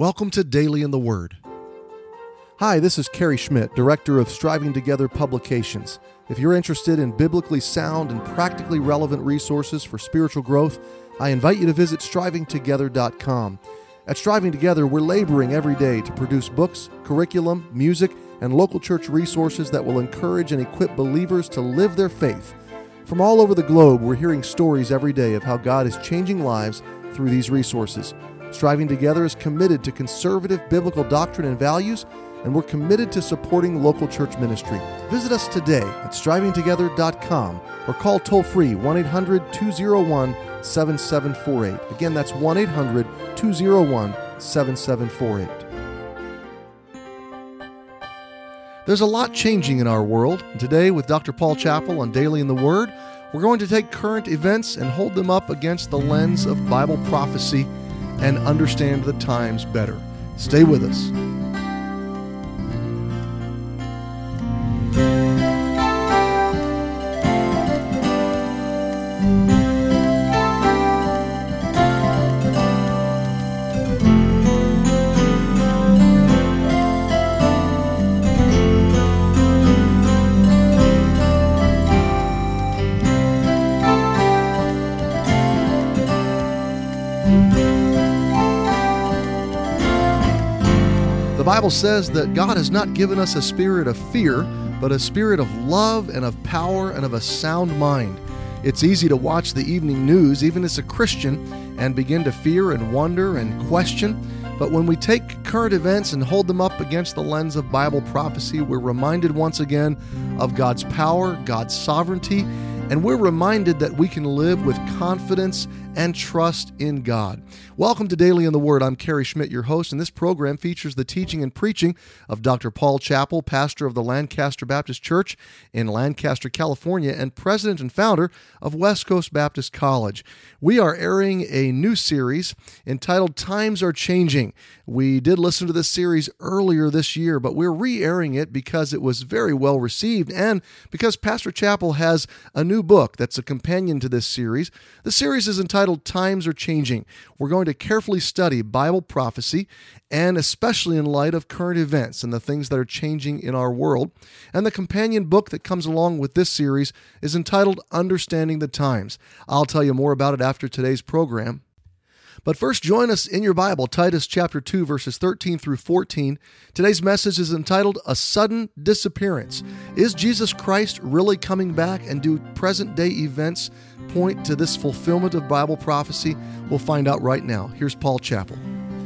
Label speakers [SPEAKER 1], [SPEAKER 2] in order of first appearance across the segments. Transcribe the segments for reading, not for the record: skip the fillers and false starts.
[SPEAKER 1] Welcome to Daily in the Word. Hi, this is Kerry Schmidt, Director of Striving Together Publications. If you're interested in biblically sound and practically relevant resources for spiritual growth, I invite you to visit strivingtogether.com. At Striving Together, we're laboring every day to produce books, curriculum, music, and local church resources that will encourage and equip believers to live their faith. From all over the globe, we're hearing stories every day of how God is changing lives through these resources. Striving Together is committed to conservative biblical doctrine and values, and we're committed to supporting local church ministry. Visit us today at strivingtogether.com or call toll-free 1-800-201-7748. Again, that's 1-800-201-7748. There's a lot changing in our world, and today with Dr. Paul Chappell on Daily in the Word, we're going to take current events and hold them up against the lens of Bible prophecy and understand the times better. Stay with us. The Bible says that God has not given us a spirit of fear, but a spirit of love and of power and of a sound mind. It's easy to watch the evening news, even as a Christian, and begin to fear and wonder and question. But when we take current events and hold them up against the lens of Bible prophecy, we're reminded once again of God's power, God's sovereignty, and we're reminded that we can live with confidence and trust in God. Welcome to Daily in the Word. I'm Kerry Schmidt, your host, and this program features the teaching and preaching of Dr. Paul Chappell, pastor of the Lancaster Baptist Church in Lancaster, California, and president and founder of West Coast Baptist College. We are airing a new series entitled Times Are Changing. We did listen to this series earlier this year, but we're re-airing it because it was very well received and because Pastor Chappell has a new book that's a companion to this series. The series is entitled Times Are Changing. We're going to carefully study Bible prophecy, and especially in light of current events and the things that are changing in our world. And the companion book that comes along with this series is entitled Understanding the Times. I'll tell you more about it after today's program. But first, join us in your Bible, Titus chapter 2, verses 13 through 14. Today's message is entitled, A Sudden Disappearance. Is Jesus Christ really coming back, and do present-day events point to this fulfillment of Bible prophecy? We'll find out right now. Here's Paul Chappell.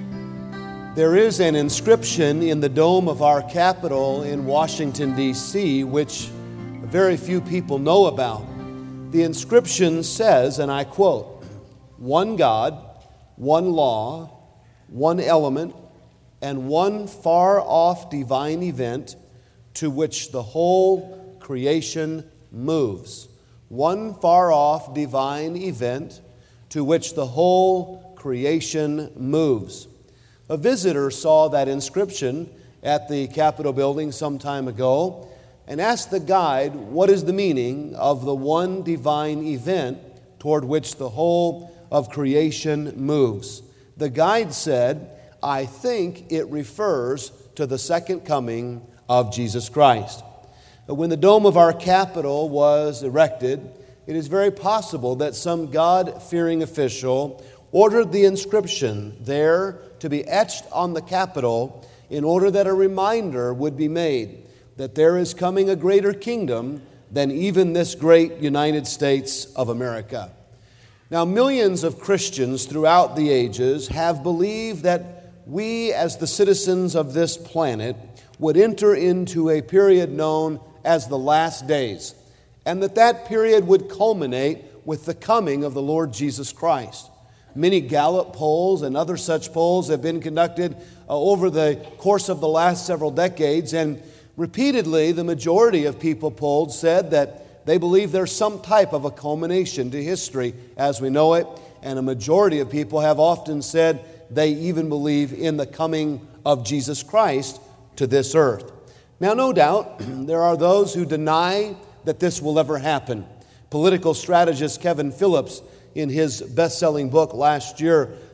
[SPEAKER 2] There is an inscription in the dome of our Capitol in Washington, D.C., which very few people know about. The inscription says, and I quote, "One God, one law, one element, and one far-off divine event to which the whole creation moves." One far-off divine event to which the whole creation moves. A visitor saw that inscription at the Capitol building some time ago and asked the guide, what is the meaning of the one divine event toward which the whole of creation moves? The guide said, I think it refers to the second coming of Jesus Christ. When the dome of our Capitol was erected, it is very possible that some God-fearing official ordered the inscription there to be etched on the Capitol in order that a reminder would be made that there is coming a greater kingdom than even this great United States of America. Now, millions of Christians throughout the ages have believed that we, as the citizens of this planet, would enter into a period known as the last days, and that period would culminate with the coming of the Lord Jesus Christ. Many Gallup polls and other such polls have been conducted over the course of the last several decades, and repeatedly the majority of people polled said that they believe there's some type of a culmination to history as we know it, and a majority of people have often said they even believe in the coming of Jesus Christ to this earth. Now, no doubt, there are those who deny that this will ever happen. Political strategist Kevin Phillips, in his best-selling book last year,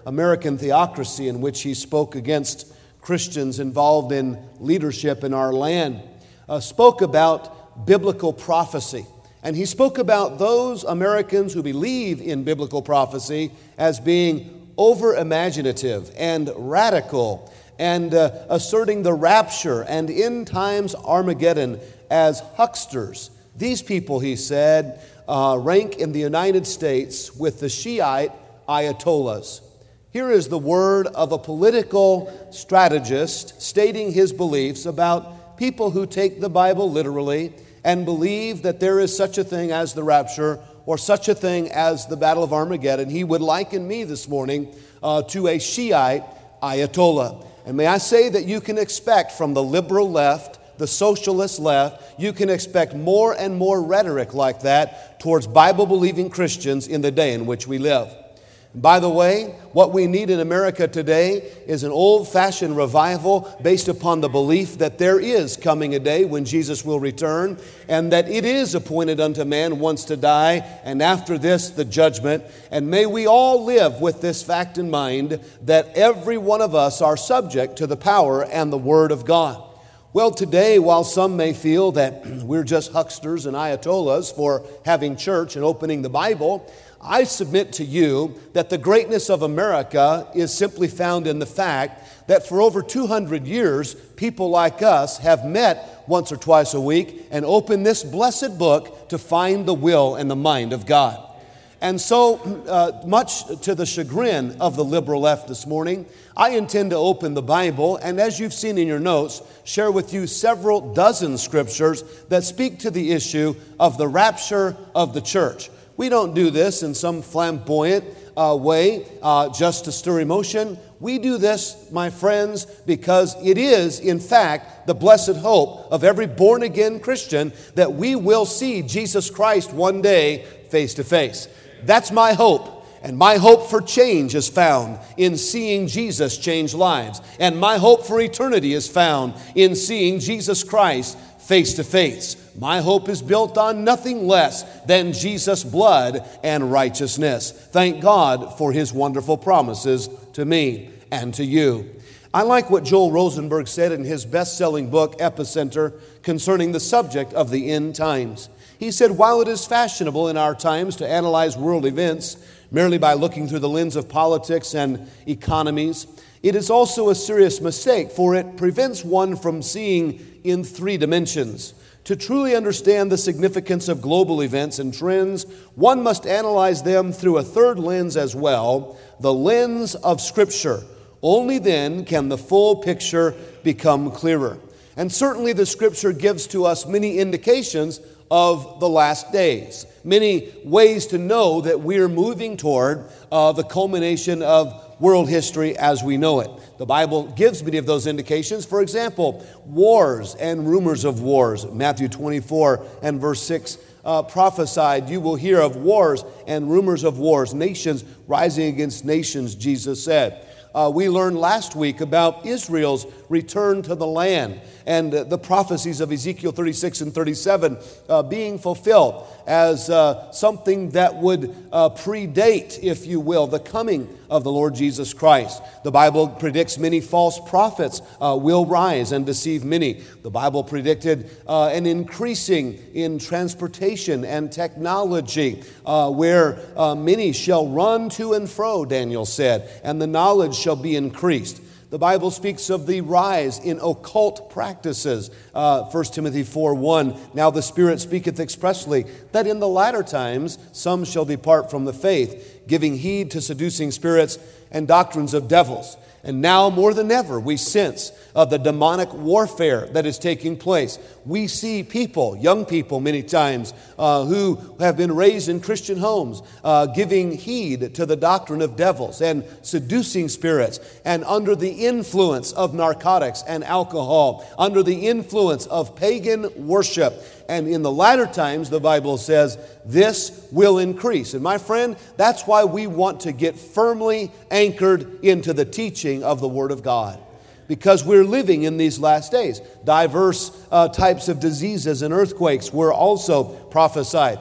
[SPEAKER 2] American Theocracy, in which he spoke against Christians involved in leadership in our land, spoke about biblical prophecy. And he spoke about those Americans who believe in biblical prophecy as being over-imaginative and radical, and asserting the rapture and end times Armageddon as hucksters. These people, he said, rank in the United States with the Shiite Ayatollahs. Here is the word of a political strategist stating his beliefs about people who take the Bible literally and believe that there is such a thing as the rapture or such a thing as the Battle of Armageddon. He would liken me this morning to a Shiite Ayatollah. And may I say that you can expect from the liberal left, the socialist left, you can expect more and more rhetoric like that towards Bible-believing Christians in the day in which we live. By the way, what we need in America today is an old-fashioned revival based upon the belief that there is coming a day when Jesus will return, and that it is appointed unto man once to die, and after this the judgment. And may we all live with this fact in mind, that every one of us are subject to the power and the Word of God. Well, today, while some may feel that we're just hucksters and ayatollahs for having church and opening the Bible, I submit to you that the greatness of America is simply found in the fact that for over 200 years, people like us have met once or twice a week and opened this blessed book to find the will and the mind of God. And so, much to the chagrin of the liberal left this morning, I intend to open the Bible and, as you've seen in your notes, share with you several dozen scriptures that speak to the issue of the rapture of the church. We don't do this in some flamboyant way just to stir emotion. We do this, my friends, because it is, in fact, the blessed hope of every born-again Christian that we will see Jesus Christ one day face to face. That's my hope. And my hope for change is found in seeing Jesus change lives. And my hope for eternity is found in seeing Jesus Christ face to face. My hope is built on nothing less than Jesus' blood and righteousness. Thank God for His wonderful promises to me and to you. I like what Joel Rosenberg said in his best-selling book, Epicenter, concerning the subject of the end times. He said, while it is fashionable in our times to analyze world events merely by looking through the lens of politics and economies, it is also a serious mistake, for it prevents one from seeing in three dimensions. To truly understand the significance of global events and trends, one must analyze them through a third lens as well, the lens of Scripture. Only then can the full picture become clearer. And certainly the Scripture gives to us many indications of the last days, many ways to know that we're moving toward the culmination of world history as we know it. The Bible gives many of those indications. For example, wars and rumors of wars. Matthew 24 and verse 6 prophesied, you will hear of wars and rumors of wars, nations rising against nations, Jesus said. We learned last week about Israel's return to the land and the prophecies of Ezekiel 36 and 37 being fulfilled as something that would predate, if you will, the coming of the Lord Jesus Christ. The Bible predicts many false prophets will rise and deceive many. The Bible predicted an increasing in transportation and technology where many shall run to and fro, Daniel said, and the knowledge shall be increased. The Bible speaks of the rise in occult practices. 1 Timothy 4:1, now the Spirit speaketh expressly that in the latter times some shall depart from the faith, giving heed to seducing spirits and doctrines of devils. And now more than ever we sense the demonic warfare that is taking place. We see people, young people many times, who have been raised in Christian homes, giving heed to the doctrine of devils and seducing spirits, and under the influence of narcotics and alcohol, under the influence of pagan worship. And in the latter times, the Bible says, this will increase. And my friend, that's why we want to get firmly anchored into the teaching of the Word of God. Because we're living in these last days. Diverse types of diseases and earthquakes were also prophesied.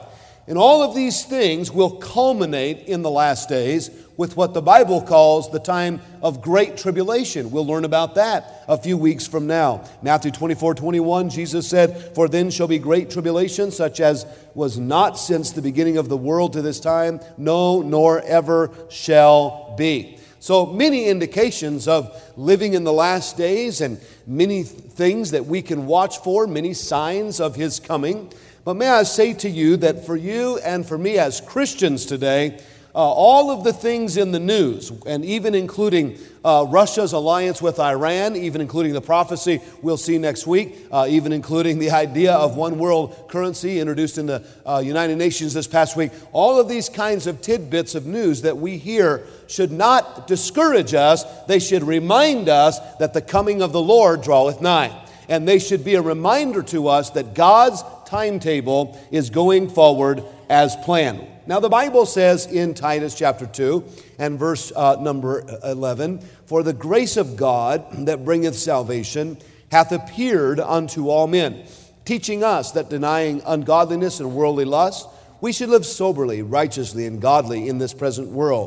[SPEAKER 2] And all of these things will culminate in the last days with what the Bible calls the time of great tribulation. We'll learn about that a few weeks from now. Matthew 24:21, Jesus said, "For then shall be great tribulation, such as was not since the beginning of the world to this time, no, nor ever shall be." So many indications of living in the last days and many things that we can watch for, many signs of His coming. But may I say to you that for you and for me as Christians today, all of the things in the news, and even including Russia's alliance with Iran, even including the prophecy we'll see next week, even including the idea of one world currency introduced in the United Nations this past week, all of these kinds of tidbits of news that we hear should not discourage us. They should remind us that the coming of the Lord draweth nigh. And they should be a reminder to us that God's timetable is going forward as planned. Now the Bible says in Titus chapter 2 and verse number 11, "For the grace of God that bringeth salvation hath appeared unto all men, teaching us that denying ungodliness and worldly lust, we should live soberly, righteously, and godly in this present world,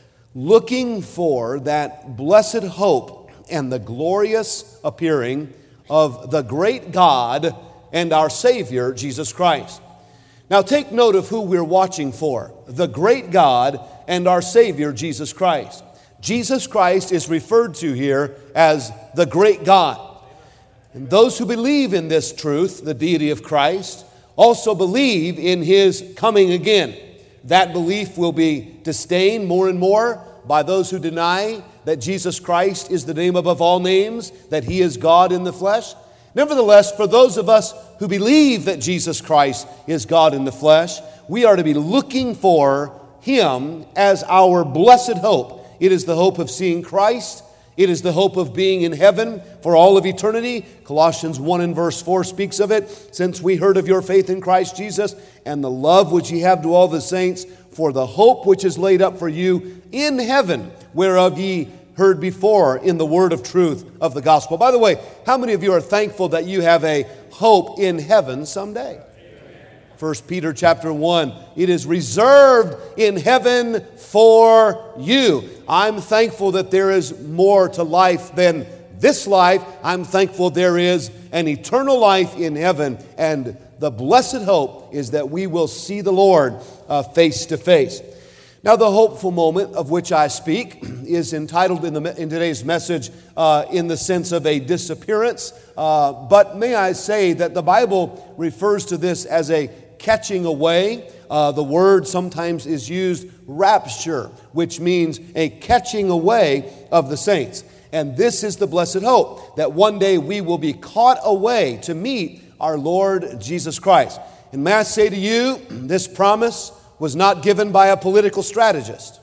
[SPEAKER 2] looking for that blessed hope and the glorious appearing of the great God and our Savior, Jesus Christ." Now take note of who we're watching for. The great God and our Savior, Jesus Christ. Jesus Christ is referred to here as the great God. And those who believe in this truth, the deity of Christ, also believe in His coming again. That belief will be disdained more and more by those who deny that Jesus Christ is the name above all names, that He is God in the flesh. Nevertheless, for those of us who believe that Jesus Christ is God in the flesh, we are to be looking for Him as our blessed hope. It is the hope of seeing Christ. It is the hope of being in heaven for all of eternity. Colossians 1 and verse 4 speaks of it. "Since we heard of your faith in Christ Jesus and the love which ye have to all the saints, for the hope which is laid up for you in heaven, whereof ye heard before in the word of truth of the gospel." By the way, how many of you are thankful that you have a hope in heaven someday? 1 Peter chapter 1, "It is reserved in heaven for you." I'm thankful that there is more to life than this life. I'm thankful there is an eternal life in heaven, and the blessed hope is that we will see the Lord face to face. Now, the hopeful moment of which I speak is entitled in today's message in the sense of a disappearance. But may I say that the Bible refers to this as a catching away. The word sometimes is used rapture, which means a catching away of the saints. And this is the blessed hope, that one day we will be caught away to meet our Lord Jesus Christ. And may I say to you, this promise was not given by a political strategist.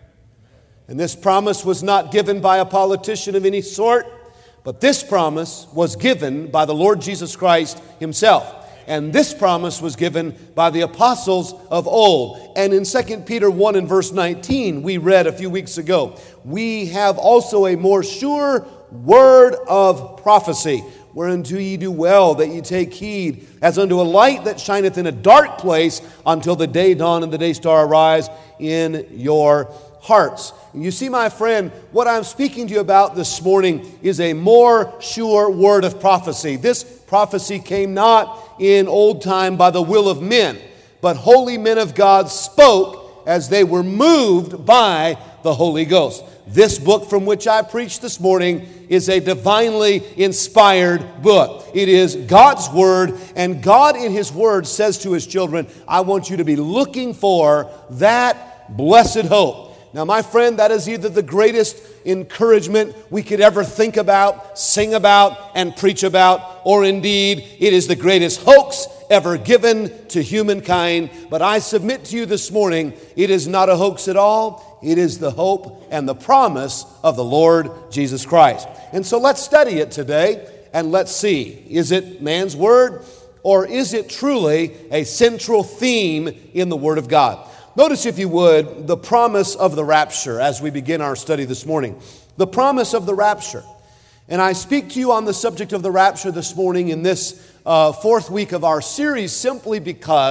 [SPEAKER 2] And this promise was not given by a politician of any sort, but this promise was given by the Lord Jesus Christ Himself. And this promise was given by the apostles of old. And in 2 Peter 1 and verse 19, we read a few weeks ago, "We have also a more sure word of prophecy, whereunto ye do well that ye take heed, as unto a light that shineth in a dark place, until the day dawn and the day star arise in your hearts." And you see, my friend, what I'm speaking to you about this morning is a more sure word of prophecy. This prophecy came not in old time by the will of men, but holy men of God spoke as they were moved by the Holy Ghost. This book from which I preach this morning is a divinely inspired book. It is God's Word, and God in His Word says to His children, I want you to be looking for that blessed hope. Now, my friend, that is either the greatest encouragement we could ever think about, sing about, and preach about, or indeed, it is the greatest hoax ever given to humankind. But I submit to you this morning, it is not a hoax at all. It is the hope and the promise of the Lord Jesus Christ. And so let's study it today, and let's see, is it man's word, or is it truly a central theme in the Word of God? Notice, if you would, the promise of the rapture as we begin our study this morning. The promise of the rapture. And I speak to you on the subject of the rapture this morning in this fourth week of our series simply because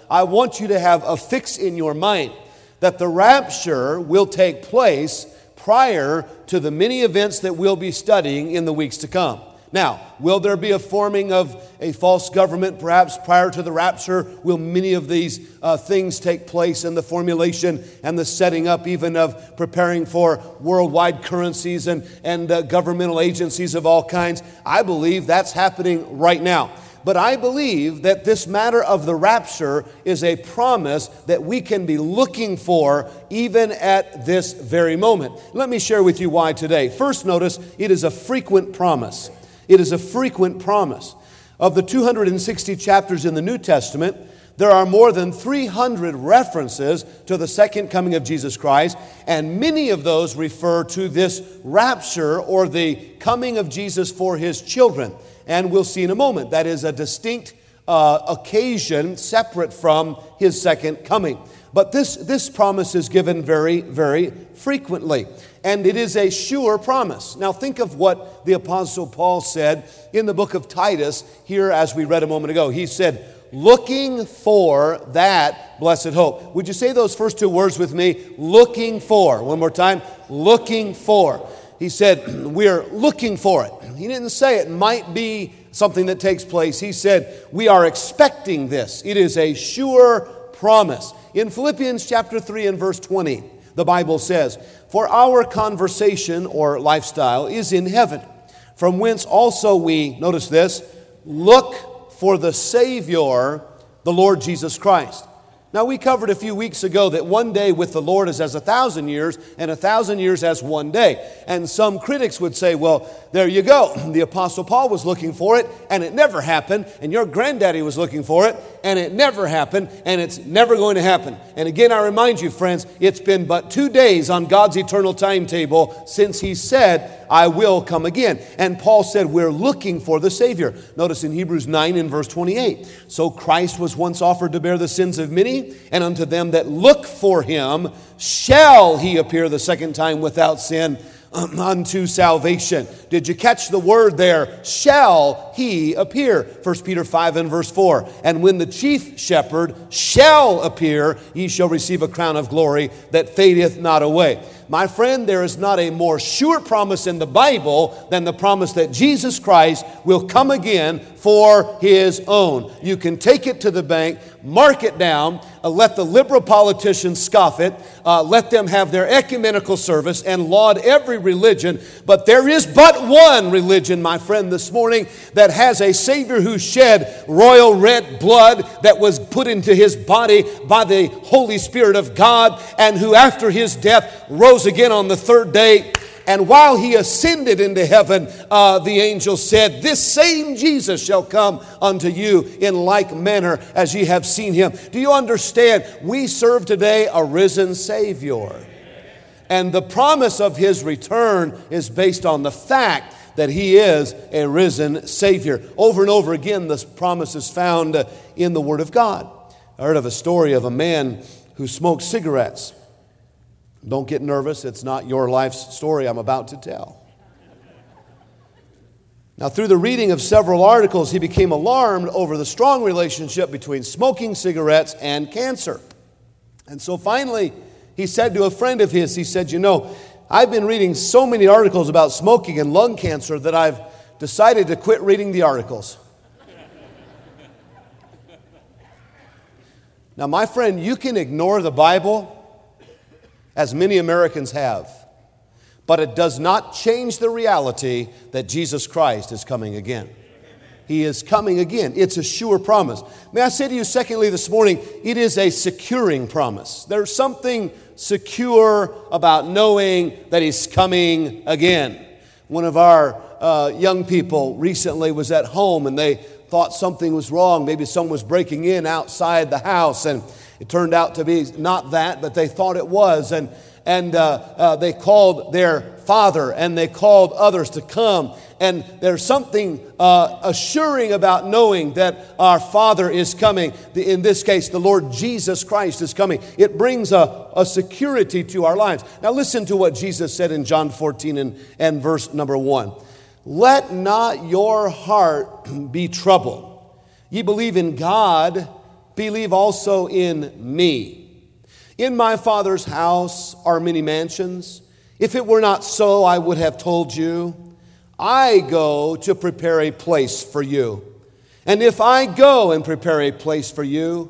[SPEAKER 2] I want you to have a fix in your mind that the rapture will take place prior to the many events that we'll be studying in the weeks to come. Now, will there be a forming of a false government perhaps prior to the rapture? Will many of these things take place in the formulation and the setting up even of preparing for worldwide currencies and governmental agencies of all kinds? I believe that's happening right now. But I believe that this matter of the rapture is a promise that we can be looking for even at this very moment. Let me share with you why today. First, notice it is a frequent promise. It is a frequent promise. Of the 260 chapters in the New Testament, there are more than 300 references to the second coming of Jesus Christ, and many of those refer to this rapture or the coming of Jesus for His children. And we'll see in a moment that is a distinct occasion separate from His second coming. But this promise is given very, very frequently. And it is a sure promise. Now think of what the Apostle Paul said in the book of Titus here as we read a moment ago. He said, looking for that blessed hope. Would you say those first two words with me? Looking for. One more time. Looking for. He said, we're looking for it. He didn't say it might be something that takes place. He said, we are expecting this. It is a sure promise. In Philippians chapter 3 and verse 20, the Bible says, for our conversation or lifestyle is in heaven, from whence also we, notice this, look for the Savior, the Lord Jesus Christ. Now, we covered a few weeks ago that one day with the Lord is as 1,000 years, and 1,000 years as one day. And some critics would say, well, there you go. The Apostle Paul was looking for it, and it never happened. And your granddaddy was looking for it, and it never happened, and it's never going to happen. And again, I remind you, friends, it's been but 2 days on God's eternal timetable since He said, I will come again. And Paul said, we're looking for the Savior. Notice in Hebrews 9 and verse 28. So Christ was once offered to bear the sins of many, and unto them that look for Him shall He appear the second time without sin unto salvation. Did you catch the word there? Shall He appear. 1 Peter 5 and verse 4. And when the chief shepherd shall appear, ye shall receive a crown of glory that fadeth not away. My friend, there is not a more sure promise in the Bible than the promise that Jesus Christ will come again for His own. You can take it to the bank, mark it down, let the liberal politicians scoff it, let them have their ecumenical service and laud every religion. But there is but one religion, my friend, this morning that has a Savior who shed royal red blood that was put into His body by the Holy Spirit of God, and who after His death rose again on the third day. And while He ascended into heaven, the angel said, this same Jesus shall come unto you in like manner as ye have seen Him. Do you understand? We serve today a risen Savior. And the promise of His return is based on the fact that He is a risen Savior. Over and over again, this promise is found in the Word of God. I heard of a story of a man who smoked cigarettes. Don't get nervous. It's not your life's story I'm about to tell. Now, through the reading of several articles, he became alarmed over the strong relationship between smoking cigarettes and cancer. And so finally, he said to a friend of his, he said, you know, I've been reading so many articles about smoking and lung cancer that I've decided to quit reading the articles. Now, my friend, you can ignore the Bible, as many Americans have, but it does not change the reality that Jesus Christ is coming again. He is coming again. It's a sure promise. May I say to you, secondly, this morning, it is a securing promise. There's something secure about knowing that He's coming again. One of our young people recently was at home and they thought something was wrong. Maybe someone was breaking in outside the house, and it turned out to be not that, but they thought it was. And they called their father and they called others to come. And there's something assuring about knowing that our Father is coming. In this case, the Lord Jesus Christ is coming. It brings a security to our lives. Now listen to what Jesus said in John 14 and verse number 1. Let not your heart be troubled. Ye believe in God, believe also in me. In my Father's house are many mansions. If it were not so, I would have told you. I go to prepare a place for you. And if I go and prepare a place for you,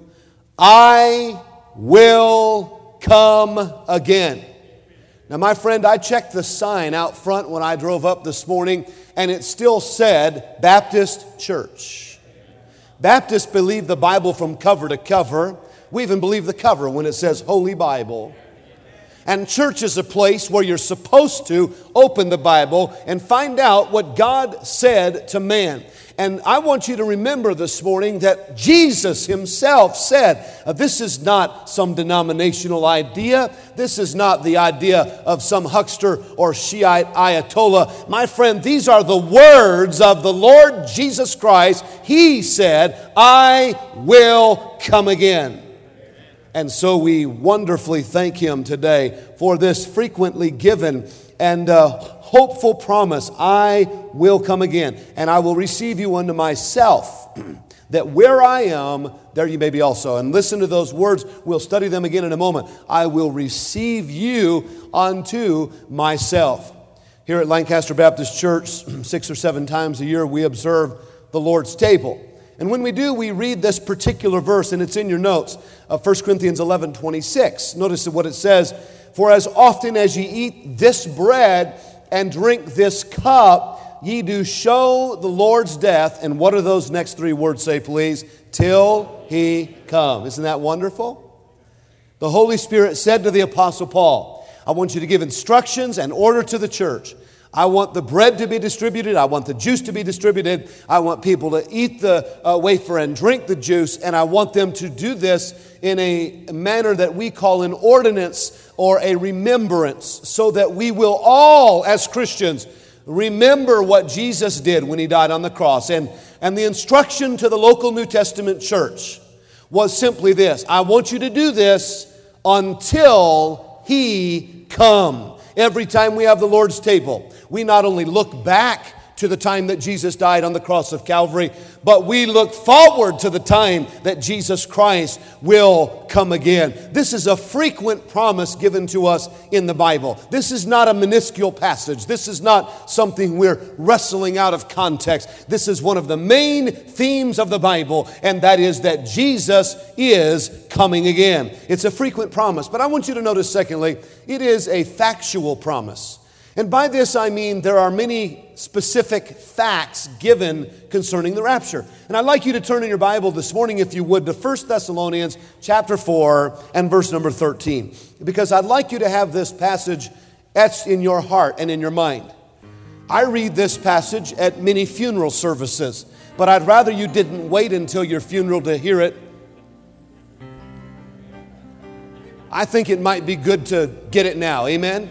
[SPEAKER 2] I will come again. Now, my friend, I checked the sign out front when I drove up this morning, and it still said Baptist Church. Baptists believe the Bible from cover to cover. We even believe the cover when it says Holy Bible. And church is a place where you're supposed to open the Bible and find out what God said to man. And I want you to remember this morning that Jesus himself said, this is not some denominational idea. This is not the idea of some huckster or Shiite Ayatollah. My friend, these are the words of the Lord Jesus Christ. He said, I will come again. And so we wonderfully thank him today for this frequently given and hopeful promise. I will come again, and I will receive you unto myself, that where I am, there you may be also. And listen to those words. We'll study them again in a moment. I will receive you unto myself. Here at Lancaster Baptist Church, 6 or 7 times a year, we observe the Lord's table. And when we do, we read this particular verse, and it's in your notes, of 1 Corinthians 11:26. Notice what it says, for as often as ye eat this bread and drink this cup, ye do show the Lord's death. And what do those next 3 words say, please? Till he come. Isn't that wonderful? The Holy Spirit said to the Apostle Paul, I want you to give instructions and order to the church. I want the bread to be distributed. I want the juice to be distributed. I want people to eat the wafer and drink the juice. And I want them to do this in a manner that we call an ordinance or a remembrance, so that we will all, as Christians, remember what Jesus did when he died on the cross. And the instruction to the local New Testament church was simply this: I want you to do this until he come. Every time we have the Lord's table, we not only look back to the time that Jesus died on the cross of Calvary, but we look forward to the time that Jesus Christ will come again. This is a frequent promise given to us in the Bible. This is not a minuscule passage. This is not something we're wrestling out of context. This is one of the main themes of the Bible, and that is that Jesus is coming again. It's a frequent promise, but I want you to notice, secondly, it is a factual promise. And by this I mean there are many specific facts given concerning the rapture. And I'd like you to turn in your Bible this morning, if you would, to 1 Thessalonians chapter 4 and verse number 13. Because I'd like you to have this passage etched in your heart and in your mind. I read this passage at many funeral services, but I'd rather you didn't wait until your funeral to hear it. I think it might be good to get it now. Amen?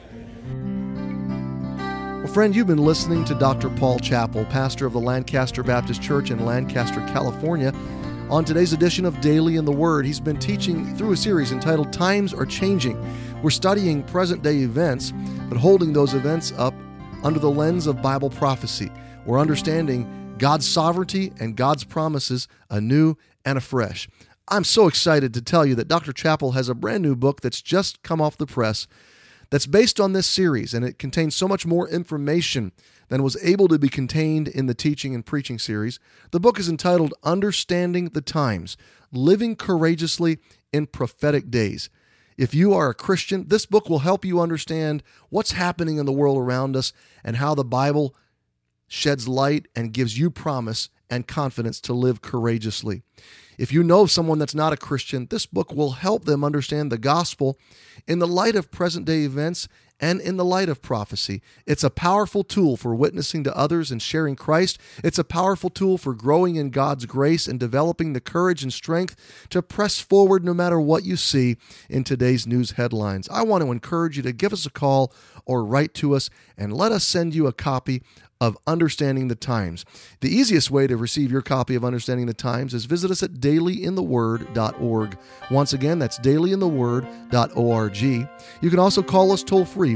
[SPEAKER 1] Well, friend, you've been listening to Dr. Paul Chappell, pastor of the Lancaster Baptist Church in Lancaster, California. On today's edition of Daily in the Word, he's been teaching through a series entitled Times Are Changing. We're studying present-day events, but holding those events up under the lens of Bible prophecy. We're understanding God's sovereignty and God's promises anew and afresh. I'm so excited to tell you that Dr. Chappell has a brand new book that's just come off the press that's based on this series, and it contains so much more information than was able to be contained in the teaching and preaching series. The book is entitled Understanding the Times, Living Courageously in Prophetic Days. If you are a Christian, this book will help you understand what's happening in the world around us and how the Bible sheds light and gives you promise and confidence to live courageously. If you know someone that's not a Christian, this book will help them understand the gospel in the light of present-day events and in the light of prophecy. It's a powerful tool for witnessing to others and sharing Christ. It's a powerful tool for growing in God's grace and developing the courage and strength to press forward no matter what you see in today's news headlines. I want to encourage you to give us a call or write to us and let us send you a copy of Understanding the Times. The easiest way to receive your copy of Understanding the Times is visit us at dailyintheword.org. Once again, that's dailyintheword.org. You can also call us toll-free,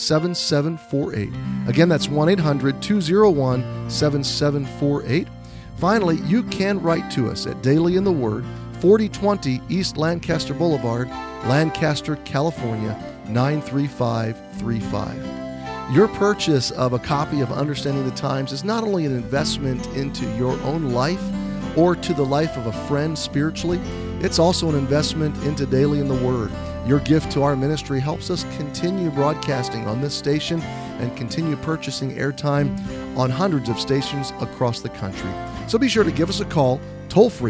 [SPEAKER 1] 1-800-201-7748. Again, that's 1-800-201-7748. Finally, you can write to us at Daily in the Word, 4020 East Lancaster Boulevard, Lancaster, California, 93535. Your purchase of a copy of Understanding the Times is not only an investment into your own life or to the life of a friend spiritually, it's also an investment into Daily in the Word. Your gift to our ministry helps us continue broadcasting on this station and continue purchasing airtime on hundreds of stations across the country. So be sure to give us a call, toll-free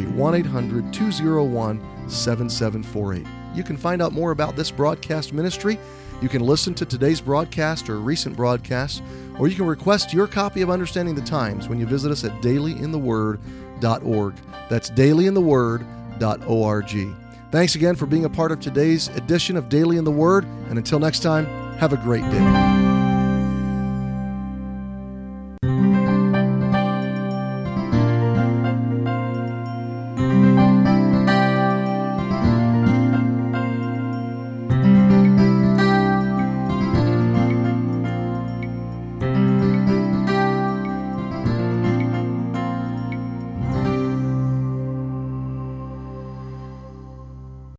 [SPEAKER 1] 1-800-201-7748. You can find out more about this broadcast ministry. You can listen to today's broadcast or recent broadcasts, or you can request your copy of Understanding the Times when you visit us at dailyintheword.org. That's dailyintheword.org. Thanks again for being a part of today's edition of Daily in the Word, and until next time, have a great day.